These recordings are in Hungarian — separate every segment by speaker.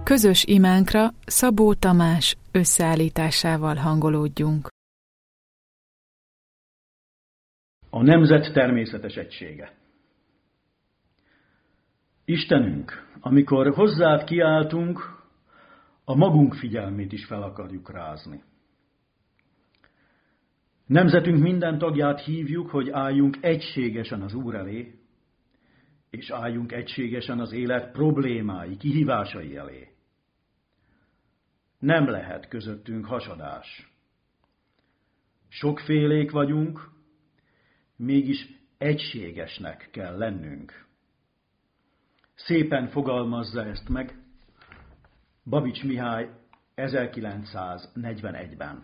Speaker 1: közös imánkra Szabó Tamás összeállításával hangolódjunk.
Speaker 2: A nemzet természetes egysége. Istenünk, amikor hozzád kiáltunk, a magunk figyelmét is fel akarjuk rázni. Nemzetünk minden tagját hívjuk, hogy álljunk egységesen az Úr elé, és álljunk egységesen az élet problémái, kihívásai elé. Nem lehet közöttünk hasadás. Sokfélék vagyunk, mégis egységesnek kell lennünk. Szépen fogalmazza ezt meg Babics Mihály 1941-ben.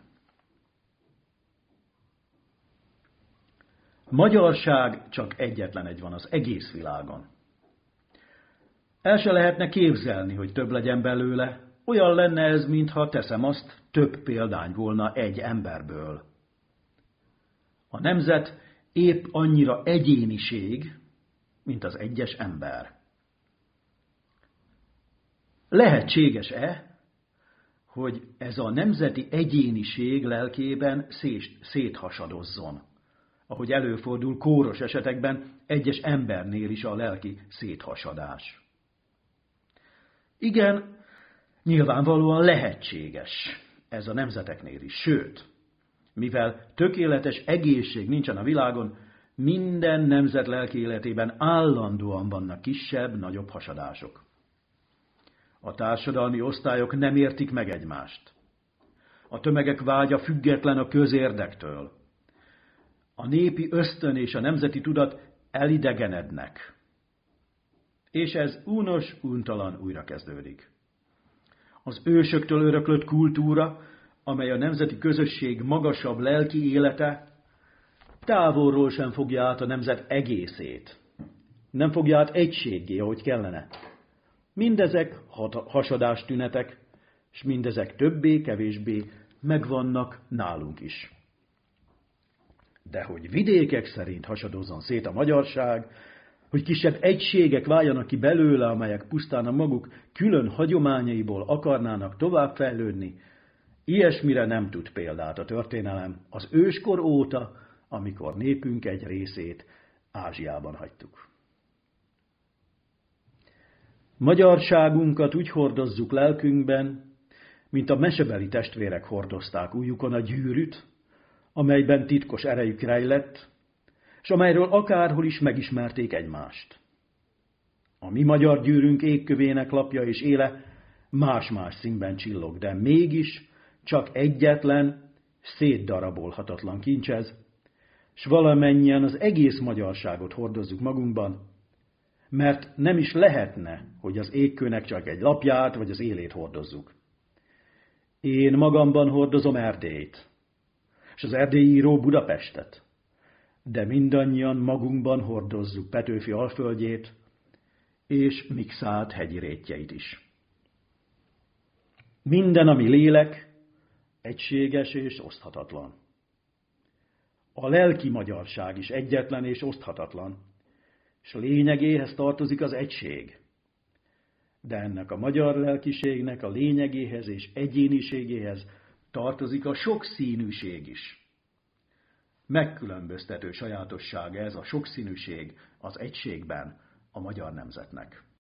Speaker 2: Magyarság csak egyetlen egy van az egész világon. El se lehetne képzelni, hogy több legyen belőle, olyan lenne ez, mintha teszem azt, több példány volna egy emberből. A nemzet épp annyira egyéniség, mint az egyes ember. Lehetséges-e, hogy ez a nemzeti egyéniség lelkében széthasadozzon, ahogy előfordul kóros esetekben egyes embernél is a lelki széthasadás? Igen, nyilvánvalóan lehetséges ez a nemzeteknél is, sőt, mivel tökéletes egészség nincsen a világon, minden nemzet lelki életében állandóan vannak kisebb-nagyobb hasadások. A társadalmi osztályok nem értik meg egymást. A tömegek vágya független a közérdektől. A népi ösztön és a nemzeti tudat elidegenednek. És ez unos, untalan újrakezdődik. Az ősöktől öröklött kultúra, amely a nemzeti közösség magasabb lelki élete, távolról sem fogja át a nemzet egészét. Nem fogja át egységgé, ahogy kellene. Mindezek hasadástünetek, és mindezek többé-kevésbé megvannak nálunk is. De hogy vidékek szerint hasadozzon szét a magyarság, hogy kisebb egységek váljanak ki belőle, amelyek pusztán a maguk külön hagyományaiból akarnának továbbfejlődni, ilyesmire nem tud példát a történelem az őskor óta, amikor népünk egy részét Ázsiában hagytuk. Magyarságunkat úgy hordozzuk lelkünkben, mint a mesebeli testvérek hordozták ujjukon a gyűrűt, amelyben titkos erejük rejlett, és amelyről akárhol is megismerték egymást. A mi magyar gyűrünk égkövének lapja és éle más-más színben csillog, de mégis csak egyetlen, szétdarabolhatatlan kincs ez, s valamennyien az egész magyarságot hordozzuk magunkban, mert nem is lehetne, hogy az égkőnek csak egy lapját vagy az élét hordozzuk. Én magamban hordozom Erdélyt, és az erdélyi író Budapestet, de mindannyian magunkban hordozzuk Petőfi Alföldjét és Mikszáth hegyi rétjeit is. Minden, ami lélek, egységes és oszthatatlan. A lelki magyarság is egyetlen és oszthatatlan, és lényegéhez tartozik az egység. De ennek a magyar lelkiségnek a lényegéhez és egyéniségéhez tartozik a sokszínűség is. Megkülönböztető sajátossága ez a sokszínűség az egységben a magyar nemzetnek.